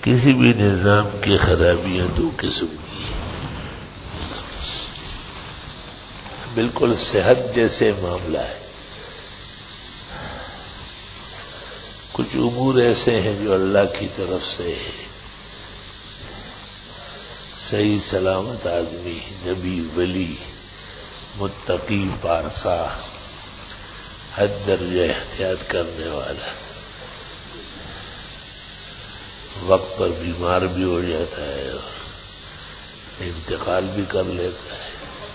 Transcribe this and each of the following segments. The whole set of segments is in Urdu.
کسی بھی نظام کی خرابیاں دو قسم کی ہیں. بالکل صحت جیسے معاملہ ہے. کچھ امور ایسے ہیں جو اللہ کی طرف سے ہیں. صحیح سلامت آدمی، نبی، ولی، متقی، پارسا، حد درجہ احتیاط کرنے والا، وقت پر بیمار بھی ہو جاتا ہے اور انتقال بھی کر لیتا ہے.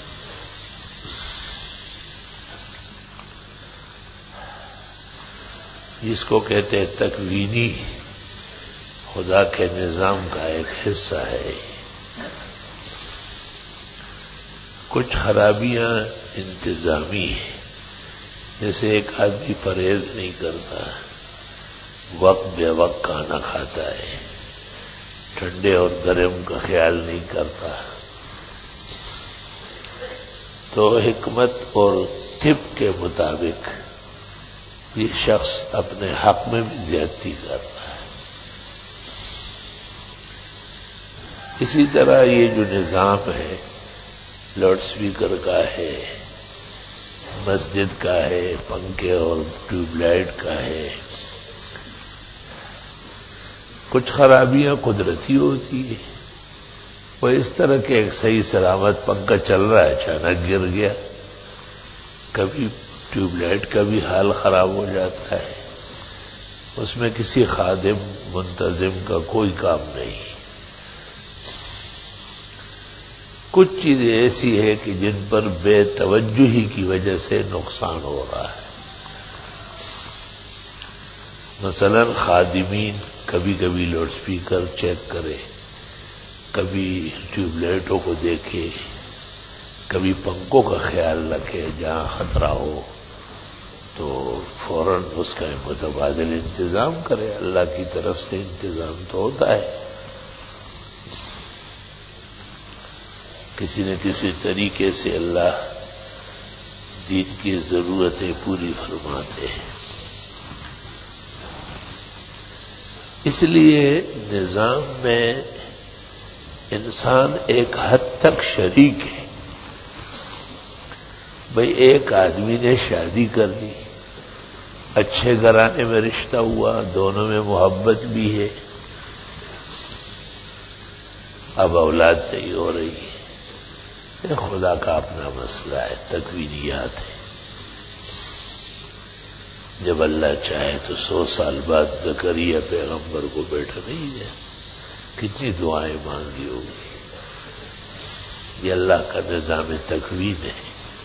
جس کو کہتے ہیں تکوینی، خدا کے نظام کا ایک حصہ ہے. کچھ خرابیاں انتظامی ہیں، جیسے ایک آدمی پرہیز نہیں کرتا، وقت بے وقت کھانا کھاتا ہے، ٹھنڈے اور گرم کا خیال نہیں کرتا، تو حکمت اور طب کے مطابق یہ شخص اپنے حق میں بھی زیادتی کرتا ہے. اسی طرح یہ جو نظام ہے، لاؤڈ اسپیکر کا ہے، مسجد کا ہے، پنکھے اور ٹیوب لائٹ کا ہے، کچھ خرابیاں قدرتی ہوتی ہیں. وہ اس طرح کے ایک صحیح سلامت پنکھا چل رہا ہے، اچانک گر گیا، کبھی ٹیوب لائٹ کا بھی حال خراب ہو جاتا ہے. اس میں کسی خادم منتظم کا کوئی کام نہیں. کچھ چیزیں ایسی ہیں کہ جن پر بے توجہی کی وجہ سے نقصان ہو رہا ہے. مثلا خادمین کبھی کبھی لاؤڈ اسپیکر چیک کرے، کبھی ٹیوب لائٹوں کو دیکھے، کبھی پنکھوں کا خیال رکھے. جہاں خطرہ ہو تو فوراً اس کا متبادل انتظام کرے. اللہ کی طرف سے انتظام تو ہوتا ہے، کسی نہ کسی طریقے سے اللہ دین کی ضرورتیں پوری فرماتے ہیں. اس لیے نظام میں انسان ایک حد تک شریک ہے. بھئی ایک آدمی نے شادی کر لی، اچھے گھرانے میں رشتہ ہوا، دونوں میں محبت بھی ہے، اب اولاد نہیں ہو رہی ہے. یہ خدا کا اپنا مسئلہ ہے، تکوینیات ہے. جب اللہ چاہے تو 100 سال بعد زکریا پیغمبر کو بیٹا نہیں ہے، کتنی دعائیں مانگی ہوگی. یہ اللہ کا نظام تکوین ہے.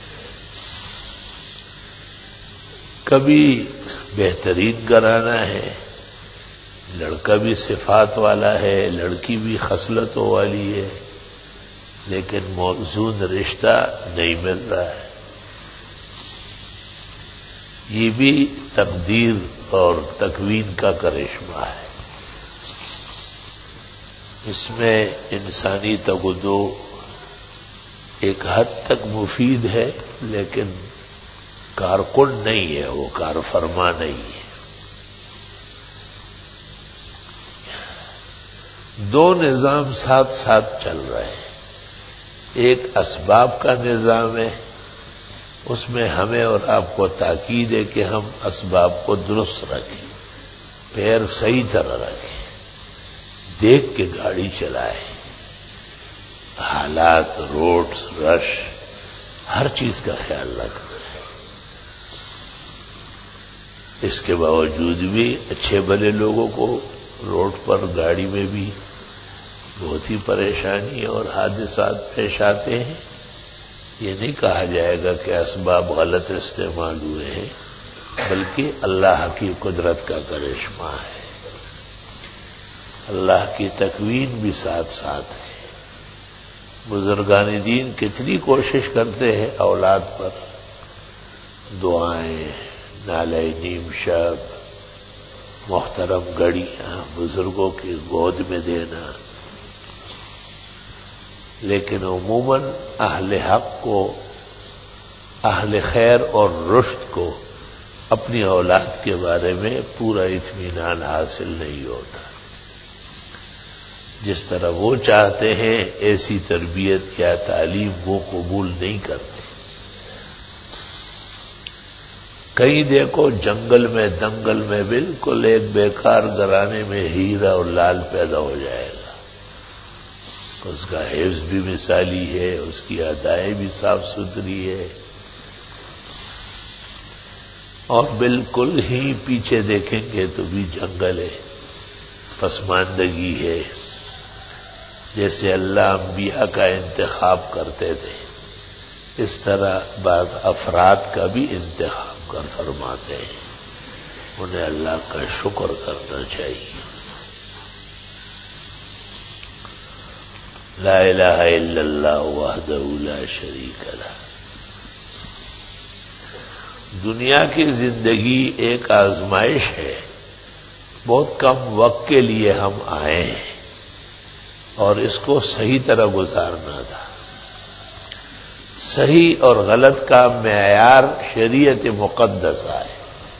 کبھی بہترین گھرانہ ہے، لڑکا بھی صفات والا ہے، لڑکی بھی خصلتوں والی ہے، لیکن موزون رشتہ نہیں مل رہا ہے. یہ بھی تقدیر اور تکوین کا کرشمہ ہے. اس میں انسانی تگدو ایک حد تک مفید ہے، لیکن کارکن نہیں ہے، وہ کار فرما نہیں ہے. دو نظام ساتھ ساتھ چل رہے ہیں. ایک اسباب کا نظام ہے، اس میں ہمیں اور آپ کو تاکید ہے کہ ہم اسباب کو درست رکھیں، پیر صحیح طرح رکھیں، دیکھ کے گاڑی چلائیں، حالات، روڈ، رش، ہر چیز کا خیال رکھنا ہے. اس کے باوجود بھی اچھے بھلے لوگوں کو روڈ پر گاڑی میں بھی بہت ہی پریشانی اور حادثات پیش آتے ہیں. یہ نہیں کہا جائے گا کہ اسباب غلط استعمال ہوئے ہیں، بلکہ اللہ کی قدرت کا کرشمہ ہے. اللہ کی تکوین بھی ساتھ ساتھ ہے. بزرگان دین کتنی کوشش کرتے ہیں اولاد پر، دعائیں، نالے نیم شب، محترم گھڑیاں بزرگوں کی گود میں دینا، لیکن عموماً اہل حق کو، اہل خیر اور رشد کو اپنی اولاد کے بارے میں پورا اطمینان حاصل نہیں ہوتا. جس طرح وہ چاہتے ہیں ایسی تربیت یا تعلیم وہ قبول نہیں کرتے. کہیں دیکھو جنگل میں دنگل میں بالکل ایک بیکار گھرانے میں ہیرا اور لال پیدا ہو جائے گا. اس کا حفظ بھی مثالی ہے، اس کی ادائی بھی صاف ستھری ہے، اور بالکل ہی پیچھے دیکھیں گے تو بھی جنگل ہے، پسماندگی ہے. جیسے اللہ انبیاء کا انتخاب کرتے تھے اس طرح بعض افراد کا بھی انتخاب کر فرماتے ہیں. انہیں اللہ کا شکر کرنا چاہیے. لا الہ الا اللہ وحدہ لا شریک لہ. دنیا کی زندگی ایک آزمائش ہے. بہت کم وقت کے لیے ہم آئے ہیں اور اس کو صحیح طرح گزارنا تھا. صحیح اور غلط کا معیار شریعت مقدسہ ہے.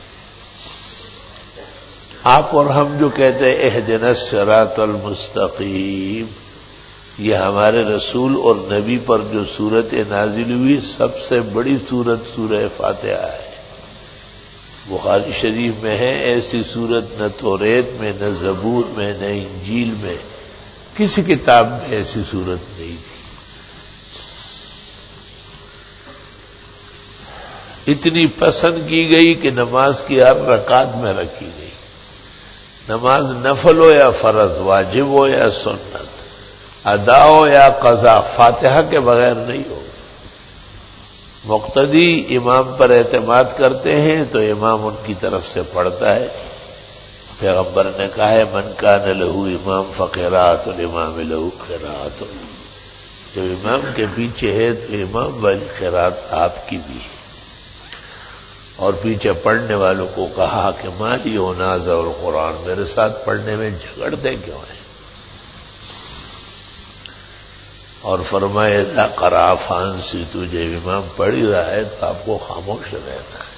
آپ اور ہم جو کہتے ہیں اہدنا الصراط المستقیم، یہ ہمارے رسول اور نبی پر جو سورت نازل ہوئی سب سے بڑی سورت سورہ فاتحہ ہے. بخاری شریف میں ہے ایسی سورت نہ توریت میں، نہ زبور میں، نہ انجیل میں، کسی کتاب میں ایسی سورت نہیں تھی. اتنی پسند کی گئی کہ نماز کی ہر رکعت میں رکھی گئی. نماز نفل ہو یا فرض، واجب ہو یا سنت، ادا ہو یا قضا، فاتحہ کے بغیر نہیں ہو. مقتدی امام پر اعتماد کرتے ہیں تو امام ان کی طرف سے پڑھتا ہے. پیغمبر نے کہا ہے من کان لہ امام فقراءۃ الامام لہ قراءۃ. جو امام کے پیچھے ہے تو امام والی قراءت آپ کی بھی ہے. اور پیچھے پڑھنے والوں کو کہا کہ مالی ونازع القرآن، میرے ساتھ پڑھنے میں جھگڑتے کیوں ہیں؟ اور فرمائے اذا قرأ فانصتوا، جو امام پڑھ ہی رہا ہے تو آپ کو خاموش رہنا ہے.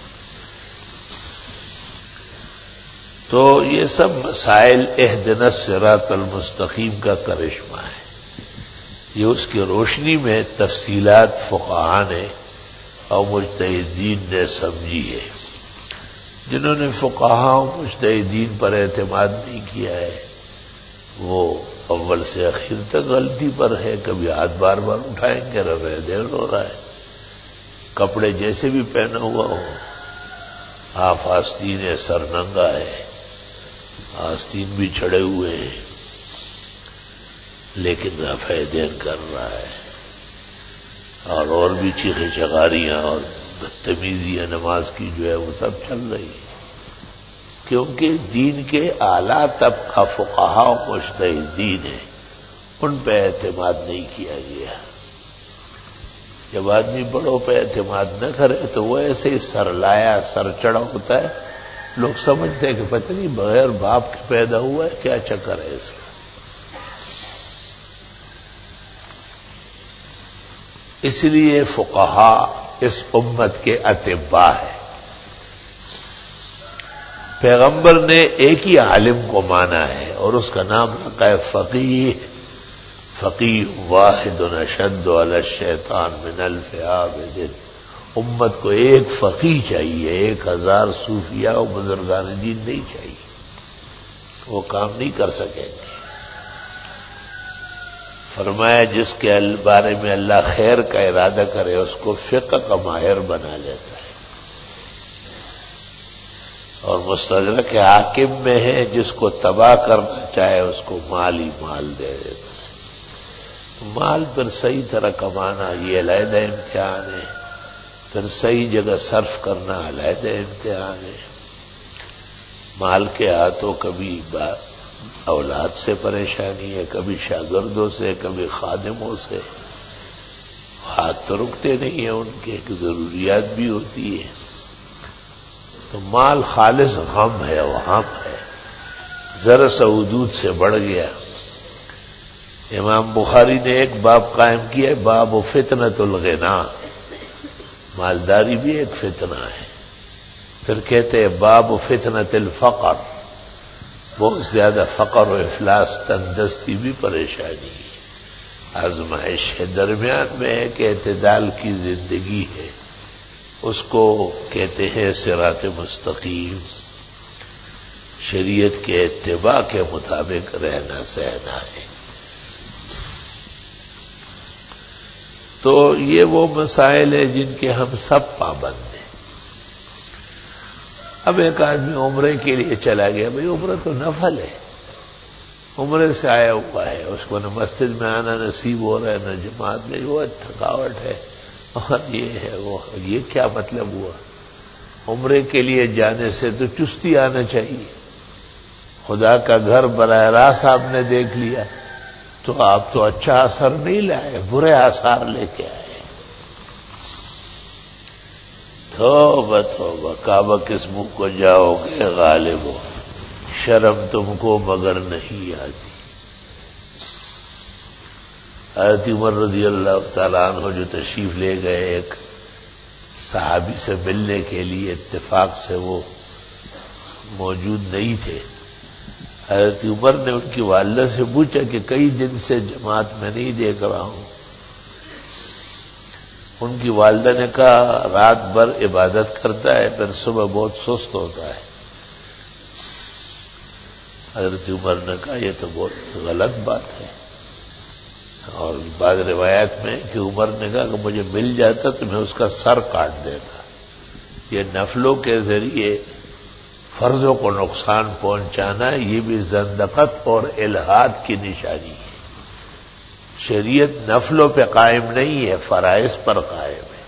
تو یہ سب مسائل اہدنا الصراط المستقیم کا کرشمہ ہے. یہ اس کی روشنی میں تفصیلات فقہاء نے اور مجتہدین نے سمجھی ہے. جنہوں نے فقہاء اور مجتہدین پر اعتماد نہیں کیا ہے وہ اول سے آخر تک غلطی پر ہے. کبھی ہاتھ بار بار اٹھائیں گے ربے دیر ہو رہا ہے. کپڑے جیسے بھی پہنا ہوا ہو، ہاف آستین ہے، سر ننگا ہے، آستین بھی چھڑے ہوئے ہیں، لیکن رفع دین کر رہا ہے. اور بھی چیخیں چغاریاں اور بدتمیزیاں نماز کی جو ہے وہ سب چل رہی ہے. کیونکہ دین کے اعلیٰ طبقہ فقہاء و مجتہدین ہیں، ان پہ اعتماد نہیں کیا گیا. جب آدمی بڑوں پہ اعتماد نہ کرے تو وہ ایسے ہی سرلایا سر چڑھا ہوتا ہے. لوگ سمجھتے ہیں کہ پتہ نہیں بغیر باپ کے پیدا ہوا ہے، کیا چکر ہے اس کا. اس لیے فقہاء اس امت کے اطباء ہیں. پیغمبر نے ایک ہی عالم کو مانا ہے اور اس کا نام رکھا ہے فقیہ. فقیہ واحد اشد علی الشیطان من الف عابد. امت کو ایک فقیہ چاہیے، 1000 صوفیاء و بزرگان دین نہیں چاہیے. وہ کام نہیں کر سکیں گے. فرمایا جس کے بارے میں اللہ خیر کا ارادہ کرے اس کو فقہ کا ماہر بنا لیتا ہے. اور مستدرک حاکم میں ہے جس کو تباہ کرنا چاہے اس کو مال ہی مال دے دیتا ہے. مال پر صحیح طرح کمانا یہ علیحدہ امتحان ہے، پھر صحیح جگہ صرف کرنا علیحدہ امتحان ہے. مال کے ہاتھوں کبھی اولاد سے پریشانی ہے، کبھی شاگردوں سے، کبھی خادموں سے. ہاتھ تو رکتے نہیں ہیں ان کے، ضروریات بھی ہوتی ہے. تو مال خالص غم ہے، وہاں ہے، ذرا سا حدود سے بڑھ گیا. امام بخاری نے ایک باب قائم کیا ہے، باب فتنۃ الغنا. مالداری بھی ایک فتنہ ہے. پھر کہتے ہیں باب فتنۃ الفقر، بہت زیادہ فقر و افلاس، تندرستی بھی پریشانی ہے، آزمائش ہے، درمیان میں ہے کہ اعتدال کی زندگی ہے، اس کو کہتے ہیں صراط مستقیم، شریعت کے اتباع کے مطابق رہنا سہنا ہے۔ تو یہ وہ مسائل ہیں جن کے ہم سب پابند ہیں۔ اب ایک آدمی عمرے کے لیے چلا گیا، بھئی عمرہ تو نفل ہے، عمرے سے آیا ہوا ہے، اس کو نہ مسجد میں آنا نصیب ہو رہا ہے نہ جماعت میں، وہ تھکاوٹ ہے اور یہ ہے وہ، یہ کیا مطلب ہوا؟ عمرے کے لیے جانے سے تو چستی آنا چاہیے، خدا کا گھر براہ راست آپ نے دیکھ لیا تو آپ تو اچھا اثر نہیں لائے، برے آثار لے کے آئے۔ توبہ توبہ، کعبہ کس منہ کو جاؤ گے غالب ہو، شرم تم کو مگر نہیں آتی۔ حضرت عمر رضی اللہ تعالیٰ عنہ جو تشریف لے گئے ایک صحابی سے ملنے کے لیے، اتفاق سے وہ موجود نہیں تھے، حضرت عمر نے ان کی والدہ سے پوچھا کہ کئی دن سے جماعت میں نہیں دیکھ رہا ہوں۔ ان کی والدہ نے کہا رات بھر عبادت کرتا ہے، پھر صبح بہت سست ہوتا ہے۔ حضرت عمر نے کہا یہ تو بہت غلط بات ہے، اور بعض روایات میں کہ عمر نے کہا کہ مجھے مل جاتا تو میں اس کا سر کاٹ دیتا۔ یہ نفلوں کے ذریعے فرضوں کو نقصان پہنچانا، یہ بھی زندقت اور الحاد کی نشانی ہے۔ شریعت نفلوں پہ قائم نہیں ہے، فرائض پر قائم ہے۔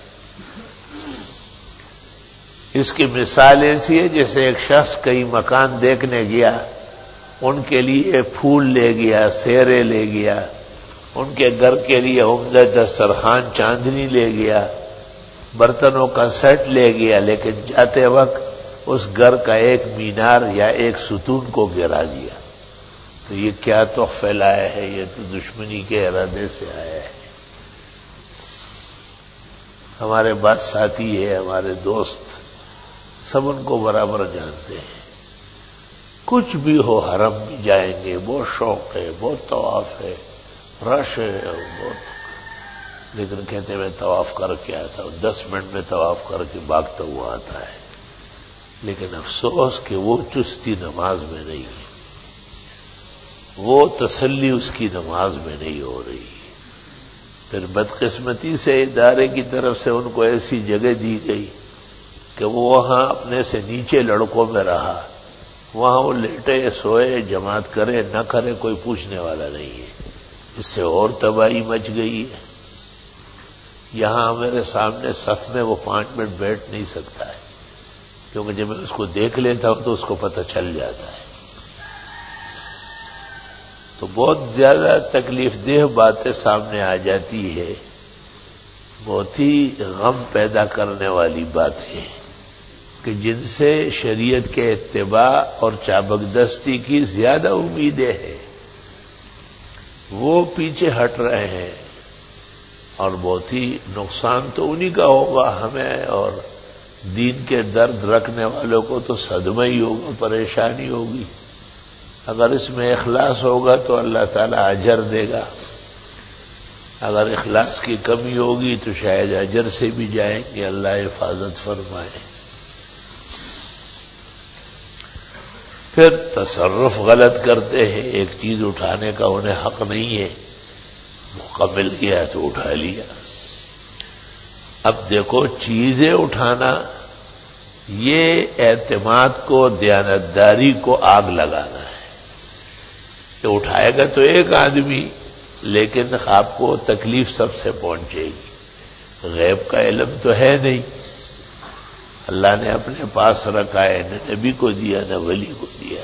اس کی مثال ایسی ہے جیسے ایک شخص کئی مکان دیکھنے گیا، ان کے لیے پھول لے گیا، سیرے لے گیا، ان کے گھر کے لیے عمدہ دسترخوان چاندنی لے گیا، برتنوں کا سیٹ لے گیا، لیکن جاتے وقت اس گھر کا ایک مینار یا ایک ستون کو گرا دیا، تو یہ کیا تحفہ لایا ہے؟ یہ تو دشمنی کے ارادے سے آیا ہے۔ ہمارے بعض ساتھی ہے، ہمارے دوست، سب ان کو برابر جانتے ہیں، کچھ بھی ہو حرم بھی جائیں گے، بہت شوق ہے، بہت طواف ہے، رش ہے بہت، لیکن کہتے ہیں میں طواف کر کے آتا ہوں، 10 منٹ میں طواف کر کے بھاگتا ہوا آتا ہے، لیکن افسوس کہ وہ چستی نماز میں نہیں ہے، وہ تسلی اس کی نماز میں نہیں ہو رہی۔ پھر بدقسمتی سے ادارے کی طرف سے ان کو ایسی جگہ دی گئی کہ وہ وہاں اپنے سے نیچے لڑکوں میں رہا، وہاں وہ لیٹے سوئے، جماعت کرے نہ کرے کوئی پوچھنے والا نہیں ہے۔ اس سے اور تباہی مچ گئی ہے۔ یہاں میرے سامنے صف میں وہ 5 منٹ بیٹھ نہیں سکتا ہے، کیونکہ جب میں اس کو دیکھ لیتا ہوں تو اس کو پتہ چل جاتا ہے۔ تو بہت زیادہ تکلیف دہ باتیں سامنے آ جاتی ہے، بہت ہی غم پیدا کرنے والی باتیں کہ جن سے شریعت کے اتباع اور چابکدستی کی زیادہ امیدیں ہیں، وہ پیچھے ہٹ رہے ہیں، اور بہت ہی نقصان تو انہی کا ہوگا، ہمیں اور دین کے درد رکھنے والوں کو تو صدمہ ہی ہوگا، پریشانی ہوگی۔ اگر اس میں اخلاص ہوگا تو اللہ تعالیٰ اجر دے گا، اگر اخلاص کی کمی ہوگی تو شاید اجر سے بھی جائیں گے، اللہ حفاظت فرمائے۔ پھر تصرف غلط کرتے ہیں، ایک چیز اٹھانے کا انہیں حق نہیں ہے، موقع مل گیا تو اٹھا لیا۔ اب دیکھو چیزیں اٹھانا یہ اعتماد کو، دیانتداری کو آگ لگانا ہے، کہ اٹھائے گا تو ایک آدمی، لیکن آپ کو تکلیف سب سے پہنچے گی۔ غیب کا علم تو ہے نہیں، اللہ نے اپنے پاس رکھا ہے، نہ نبی کو دیا نہ ولی کو دیا۔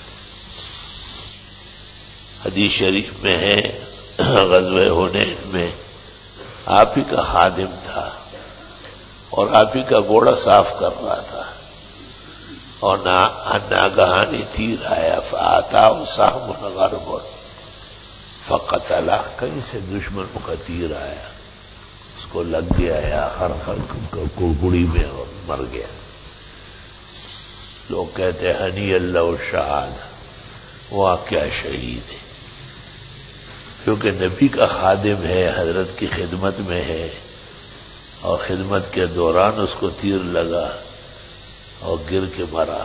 حدیث شریف میں ہے غزوہ حنین میں آپ ہی کا خادم تھا اور آپ ہی کا گھوڑا صاف کر رہا تھا، اور ناگہانی تیر آیا، فآتاہ سہم غرب فقتلہ، کہیں سے دشمنوں کا تیر آیا، اس کو لگ گیا ہے آخر کڑکڑی میں اور مر گیا۔ لوگ کہتے ہیں ہنی اللہ شہادہ، واقعہ شہید ہے، کیونکہ نبی کا خادم ہے، حضرت کی خدمت میں ہے، اور خدمت کے دوران اس کو تیر لگا اور گر کے مرا۔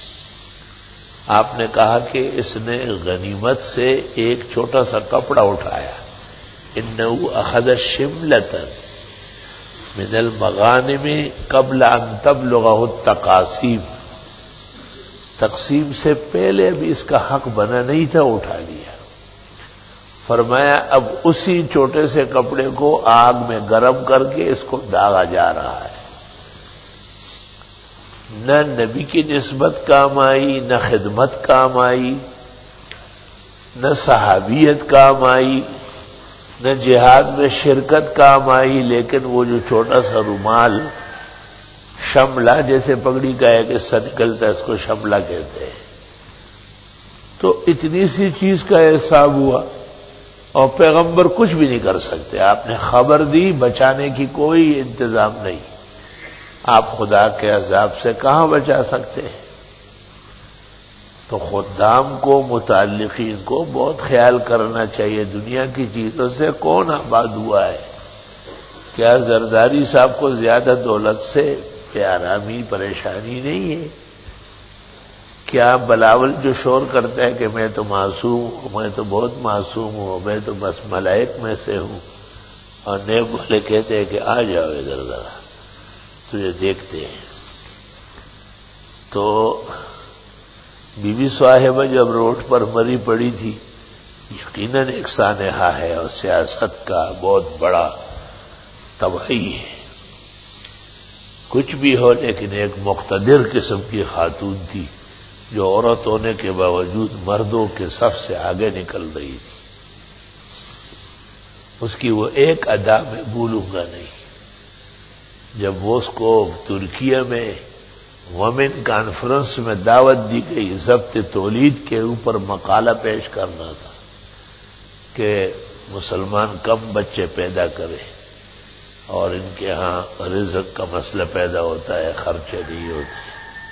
آپ نے کہا کہ اس نے غنیمت سے ایک چھوٹا سا کپڑا اٹھایا، انه اخذ شملة من المغانم قبل ان تبلغه التقاسیم، تقسیم سے پہلے بھی اس کا حق بنا نہیں تھا، اٹھا لیا۔ فرمایا اب اسی چھوٹے سے کپڑے کو آگ میں گرم کر کے اس کو داغا جا رہا ہے۔ نہ نبی کی نسبت کام آئی، نہ خدمت کام آئی، نہ صحابیت کام آئی، نہ جہاد میں شرکت کام آئی، لیکن وہ جو چھوٹا سا رومال شملہ، جیسے پگڑی کا ایک حصہ نکلتا ہے اس کو شملہ کہتے ہیں، تو اتنی سی چیز کا احساب ہوا اور پیغمبر کچھ بھی نہیں کر سکتے۔ آپ نے خبر دی، بچانے کی کوئی انتظام نہیں، آپ خدا کے عذاب سے کہاں بچا سکتے ہیں؟ تو خدام کو، متعلقین کو بہت خیال کرنا چاہیے، دنیا کی چیزوں سے کون آباد ہوا ہے؟ کیا زرداری صاحب کو زیادہ دولت سے بے آرامی، پریشانی نہیں ہے؟ کیا بلاول جو شور کرتا ہے کہ میں تو معصوم ہوں، میں تو بہت معصوم ہوں، میں تو بس ملائک میں سے ہوں، اور نیب والے کہتے ہیں کہ آ جاؤ ادھر ذرا تجھے دیکھتے ہیں؟ تو بی بی صاحبہ جب روڈ پر مری پڑی تھی، یقیناً ایک سانحہ ہے اور سیاست کا بہت بڑا تباہی ہے، کچھ بھی ہو، لیکن ایک مقتدر قسم کی خاتون تھی جو عورت ہونے کے باوجود مردوں کے صف سے آگے نکل رہی تھی۔ اس کی وہ ایک ادا میں بھولوں گا نہیں، جب وہ اس کو ترکیہ میں وومن کانفرنس میں دعوت دی گئی، ضبط تولید کے اوپر مقالہ پیش کرنا تھا کہ مسلمان کم بچے پیدا کرے اور ان کے ہاں رزق کا مسئلہ پیدا ہوتا ہے، خرچے نہیں ہوتے،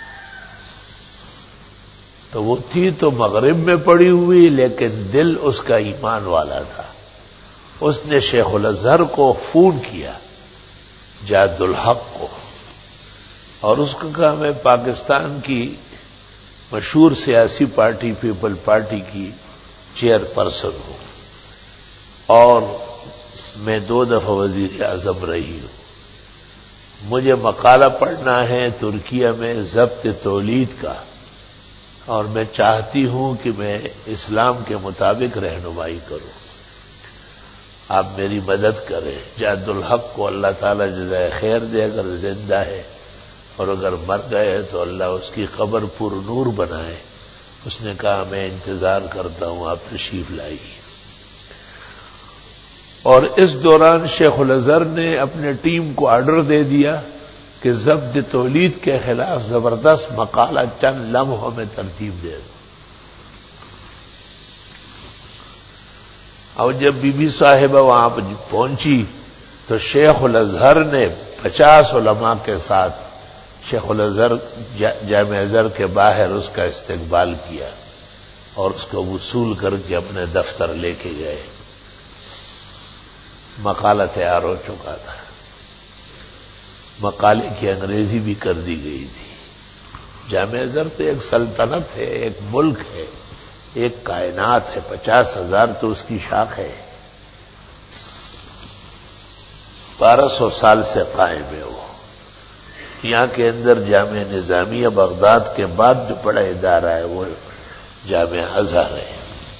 تو وہ تھی تو مغرب میں پڑی ہوئی، لیکن دل اس کا ایمان والا تھا۔ اس نے شیخ الازہر کو فون کیا، جاد الحق کو، اور اس کو کہا میں پاکستان کی مشہور سیاسی پارٹی پیپل پارٹی کی چیئر پرسن ہوں، اور میں 2 دفعہ وزیر اعظم رہی ہوں، مجھے مقالہ پڑھنا ہے ترکیہ میں ضبط تولید کا، اور میں چاہتی ہوں کہ میں اسلام کے مطابق رہنمائی کروں، آپ میری مدد کریں۔ جاد الحق کو اللہ تعالی جزائے خیر دے، اگر زندہ ہے، اور اگر مر گئے تو اللہ اس کی قبر پر نور بنائے۔ اس نے کہا میں انتظار کرتا ہوں، آپ تشریف لائیے۔ اور اس دوران شیخ الازہر نے اپنے ٹیم کو آرڈر دے دیا کہ ضبط تولید کے خلاف زبردست مقالہ چند لمحوں میں ترتیب دے دو۔ اور جب بی بی صاحبہ وہاں پہنچی تو شیخ الازہر نے 50 علماء کے ساتھ شیخ الازہر جامع ازہر کے باہر اس کا استقبال کیا اور اس کو وصول کر کے اپنے دفتر لے کے گئے۔ مقالہ تیار ہو چکا تھا، مقالے کی انگریزی بھی کر دی گئی تھی۔ جامع ازہر تو ایک سلطنت ہے، ایک ملک ہے، ایک کائنات ہے، 50,000 تو اس کی شاخ ہے، 1200 سال سے قائم ہے وہ۔ یہاں کے اندر جامعہ نظامیہ بغداد کے بعد جو بڑا ادارہ ہے وہ جامعہ ازہر ہے۔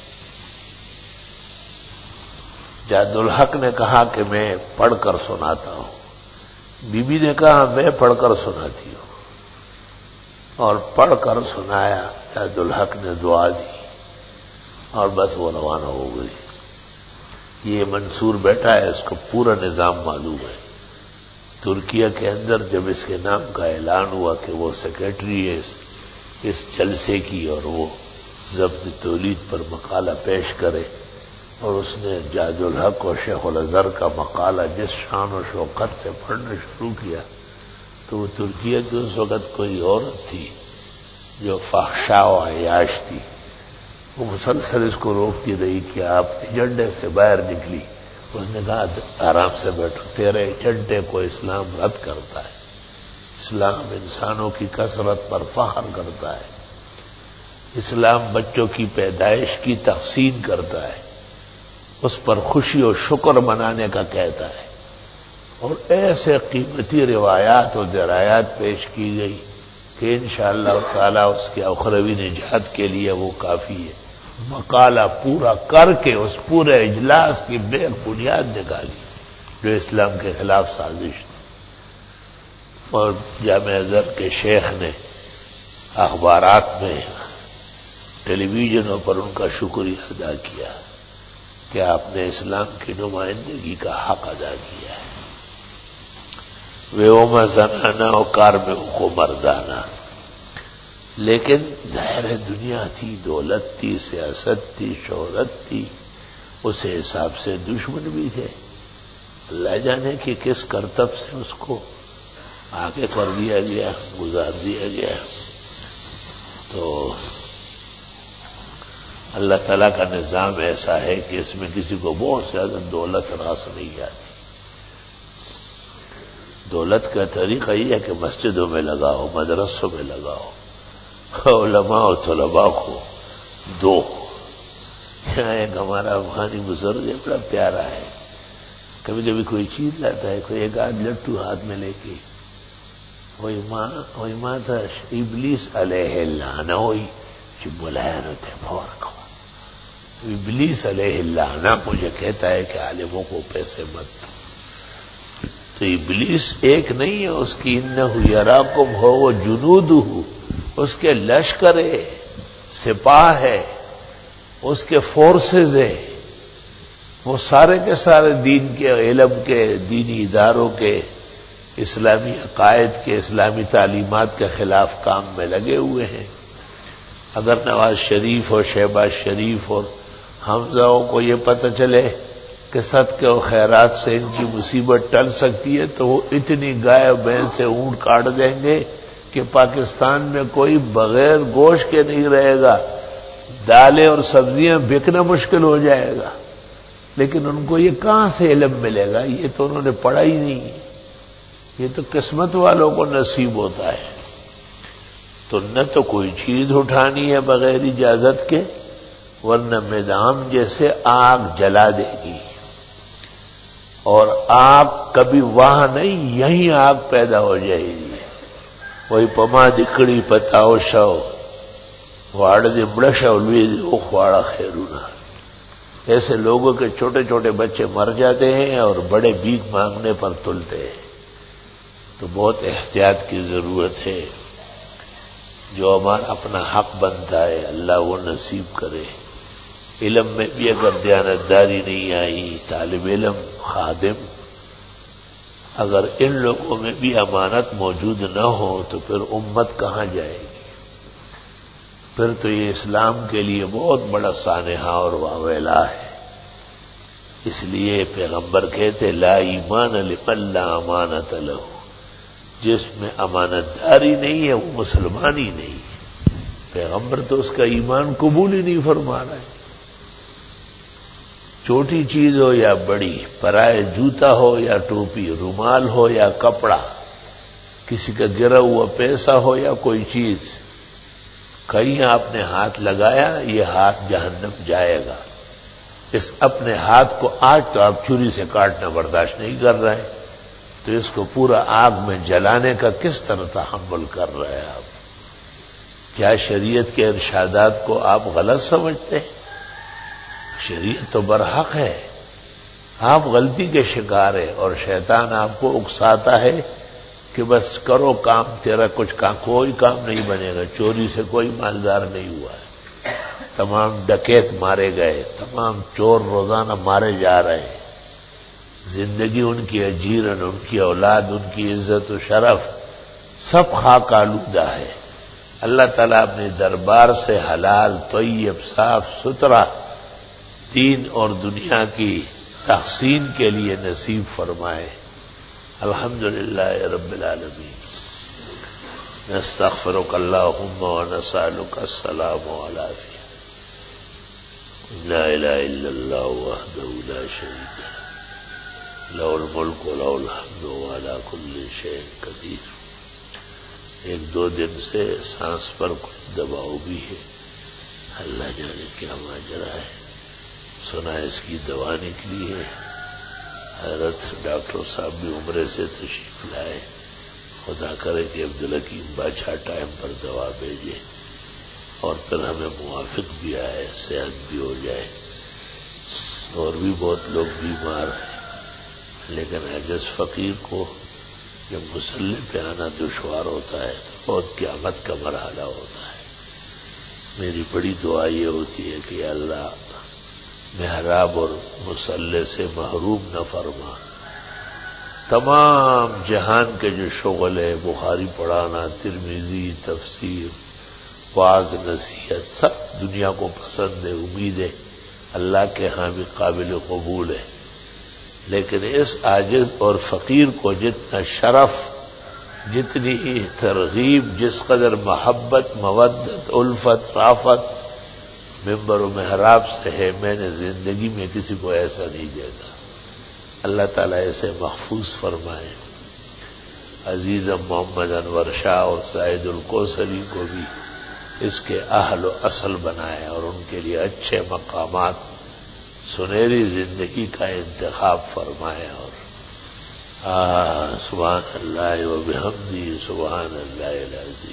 جاد الحق نے کہا کہ میں پڑھ کر سناتا ہوں، بی بی نے کہا میں پڑھ کر سناتی ہوں، اور پڑھ کر سنایا۔ جاد الحق نے دعا دی اور بس وہ روانہ ہو گئی۔ یہ منصور بیٹھا ہے، اس کو پورا نظام معلوم ہے۔ ترکیہ کے اندر جب اس کے نام کا اعلان ہوا کہ وہ سیکرٹری ہے اس جلسے کی اور وہ ضبط تولید پر مقالہ پیش کرے، اور اس نے جاد الحق اور شیخ الازہر کا مقالہ جس شان و شوکت سے پڑھنا شروع کیا تو وہ ترکیہ کی اس وقت کوئی عورت تھی جو فحشاء و عیاش تھی، وہ مسلسل اس کو روکتی رہی کہ آپ ایجنڈے سے باہر نکلی. اس نے کہا آرام سے بیٹھو، تیرے ایجنڈے کو اسلام رد کرتا ہے. اسلام انسانوں کی کثرت پر فخر کرتا ہے. اسلام بچوں کی پیدائش کی تحسین کرتا ہے، اس پر خوشی و شکر منانے کا کہتا ہے. اور ایسے قیمتی روایات و درایات پیش کی گئی کہ انشاءاللہ تعالی اس کے اخروی نجات کے لیے وہ کافی ہے. مقالہ پورا کر کے اس پورے اجلاس کی بے بنیاد نکالی جو اسلام کے خلاف سازش تھی. اور جامع ازہر کے شیخ نے اخبارات میں، ٹیلی ویژنوں پر ان کا شکریہ ادا کیا کہ آپ نے اسلام کی نمائندگی کا حق ادا کیا ہے. ویوم زنانہ و کار میں کو مردانہ. لیکن ظاہر دنیا تھی، دولت تھی، سیاست تھی، شہرت تھی، اس حساب سے دشمن بھی تھے. اللہ جانے کہ کس کرتب سے اس کو آگے کر دیا گیا، گزار دیا گیا. تو اللہ تعالیٰ کا نظام ایسا ہے کہ اس میں کسی کو بہت زیادہ دولت راس نہیں آتی. دولت کا طریقہ یہ ہے کہ مسجدوں میں لگاؤ، مدرسوں میں لگاؤ، علماء و طلباء کو دو. یہاں ایک ہمارا افغانی بزرگ ہے، بڑا پیارا ہے. کبھی کبھی کوئی چیز لاتا ہے، کوئی ایک آدھ لٹو ہاتھ میں لے کے، وہی ماں تھا ابلیس علیہ اللعنہ، وہی جو ملائن ہوتے ہیں فور کو. ابلیس علیہ اللعنہ مجھے کہتا ہے کہ عالموں کو پیسے مت دو. تو ابلیس ایک نہیں ہے، اس کی انہ یراکم ہو وہ جنودہ، اس کے لشکر ہے، سپاہ ہے، اس کے فورسز ہیں. وہ سارے کے سارے دین کے، علم کے، دینی اداروں کے، اسلامی عقائد کے، اسلامی تعلیمات کے خلاف کام میں لگے ہوئے ہیں. اگر نواز شریف اور شہباز شریف اور حمزہ کو یہ پتہ چلے کہ صدقے و خیرات سے ان کی مصیبت ٹل سکتی ہے تو وہ اتنی گائے بھینس سے اونٹ کاٹ دیں گے کہ پاکستان میں کوئی بغیر گوشت کے نہیں رہے گا. دالیں اور سبزیاں بکنا مشکل ہو جائے گا. لیکن ان کو یہ کہاں سے علم ملے گا؟ یہ تو انہوں نے پڑھا ہی نہیں. یہ تو قسمت والوں کو نصیب ہوتا ہے. تو نہ تو کوئی چیز اٹھانی ہے بغیر اجازت کے، ورنہ میدان جیسے آگ جلا دے گی. اور آگ کبھی وہاں نہیں، یہیں آگ پیدا ہو جائے گی. وہی پما دکڑی پتاؤ شو واڑ بڑا شولوی اخواڑا خیرونا. ایسے لوگوں کے چھوٹے چھوٹے بچے مر جاتے ہیں اور بڑے بھیک مانگنے پر تلتے ہیں. تو بہت احتیاط کی ضرورت ہے. جو ہمارا اپنا حق بنتا ہے اللہ وہ نصیب کرے. علم میں بھی اگر دیانتداری نہیں آئی، طالب علم، خادم، اگر ان لوگوں میں بھی امانت موجود نہ ہو تو پھر امت کہاں جائے گی؟ پھر تو یہ اسلام کے لیے بہت بڑا سانحہ اور واویلا ہے. اس لیے پیغمبر کہتے لا ایمان لمن لا امانت لہ. جس میں امانت داری نہیں ہے وہ مسلمان ہی نہیں ہے. پیغمبر تو اس کا ایمان قبول ہی نہیں فرما رہا ہے. چھوٹی چیز ہو یا بڑی، پرائے جوتا ہو یا ٹوپی، رومال ہو یا کپڑا، کسی کا گرا ہوا پیسہ ہو یا کوئی چیز، کہیں آپ نے ہاتھ لگایا یہ ہاتھ جہنم جائے گا. اس اپنے ہاتھ کو آج تو آپ چھری سے کاٹنا برداشت نہیں کر رہے ہیں، تو اس کو پورا آگ میں جلانے کا کس طرح تحمل کر رہے ہیں آپ؟ کیا شریعت کے ارشادات کو آپ غلط سمجھتے ہیں؟ شریعت تو برحق ہے. آپ غلطی کے شکار ہیں اور شیطان آپ کو اکساتا ہے کہ بس کرو کام، تیرا کچھ کام، کوئی کام نہیں بنے گا. چوری سے کوئی مالدار نہیں ہوا ہے. تمام ڈکیت مارے گئے، تمام چور روزانہ مارے جا رہے ہیں. زندگی ان کی اجیرن، ان کی اولاد، ان کی عزت و شرف سب خاک آلودہ ہے. اللہ تعالیٰ اپنے دربار سے حلال، طیب، صاف ستھرا دین اور دنیا کی تحسین کے لیے نصیب فرمائے. الحمدللہ رب العالمین. نستغفرک اللہم ونسألک السلام والعافیہ. لا الہ الا اللہ وحدہ لا شریک لہ لہ الملک ولہ الحمد وهو علی کل شیء قدیر۔ ایک دو دن سے سانس پر کچھ دباؤ بھی ہے، اللہ جانے کیا ماجرا ہے۔ سنا اس کی دوا نکلی ہے، حضرت ڈاکٹر صاحب بھی عمرے سے تشریف لائے، خدا کرے کہ عبدالحکیم بادشاہ ٹائم پر دوا بھیجے اور پھر ہمیں موافق بھی آئے، صحت بھی ہو جائے۔ اور بھی بہت لوگ بیمار ہیں، لیکن عاجز فقیر کو جب مسلح پہ آنا دشوار ہوتا ہے تو بہت قیامت کا مرحلہ ہوتا ہے۔ میری بڑی دعا یہ ہوتی ہے کہ اللہ محراب اور مصلح سے محروم نہ فرما۔ تمام جہان کے جو شغل ہے، بخاری پڑھانا، ترمذی، تفسیر، واعظ، نصیحت، سب دنیا کو پسند ہے، امید ہے اللہ کے ہاں بھی قابل قبول ہے، لیکن اس عاجز اور فقیر کو جتنا شرف، جتنی ترغیب، جس قدر محبت، مودت، الفت، رافت ممبر و محراب سے ہے، میں نے زندگی میں کسی کو ایسا نہیں دیکھا۔ اللہ تعالیٰ اسے محفوظ فرمائے۔ عزیز محمد انور شاہ اور زاہد الکوثری کو بھی اس کے اہل و اصل بنائے اور ان کے لیے اچھے مقامات، سنہری زندگی کا انتخاب فرمائے۔ اور سبحان اللہ و بحمدہ سبحان اللہ العظیم۔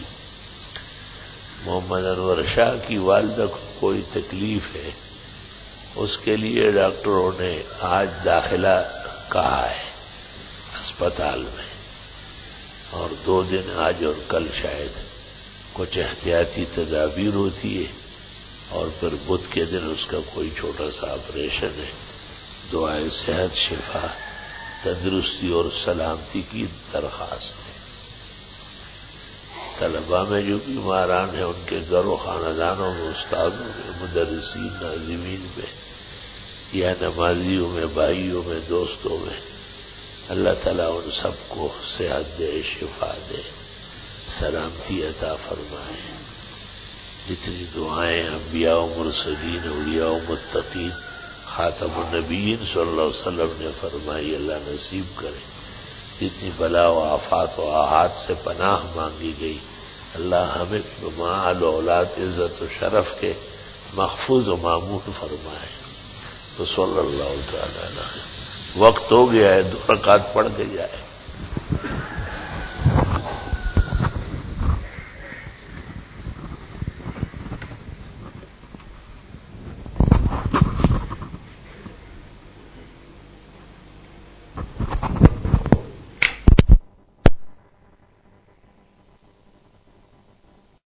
محمد انور شاہ کی والدہ کو کوئی تکلیف ہے، اس کے لیے ڈاکٹروں نے آج داخلہ کہا ہے اسپتال میں، اور 2 دن آج اور کل شاید کچھ احتیاطی تدابیر ہوتی ہے، اور پھر بدھ کے دن اس کا کوئی چھوٹا سا آپریشن ہے۔ دعائے صحت، شفا، تندرستی اور سلامتی کی درخواست ہے۔ طلباء میں جو بیماران ہیں ان کے گھر و خاندانوں میں، استادوں میں، مدرسین، ناظمین میں، یا نمازیوں میں، بھائیوں میں، دوستوں میں، اللہ تعالیٰ ان سب کو صحت دے، شفا دے، سلامتی عطا فرمائے۔ جتنی دعائیں انبیاء و مرسلین، اولیاء و متقین، خاتم النبیین صلی اللہ علیہ وسلم نے فرمائی، اللہ نصیب کرے۔ جتنی بلا و آفات و آحات سے پناہ مانگی گئی، اللہ ہمیں مال و اولاد، عزت و شرف کے محفوظ و مامون فرمائے۔ تو صلی اللہ تعالی علیہ۔ وقت ہو گیا ہے، 2 رکعت پڑھ کے جائے۔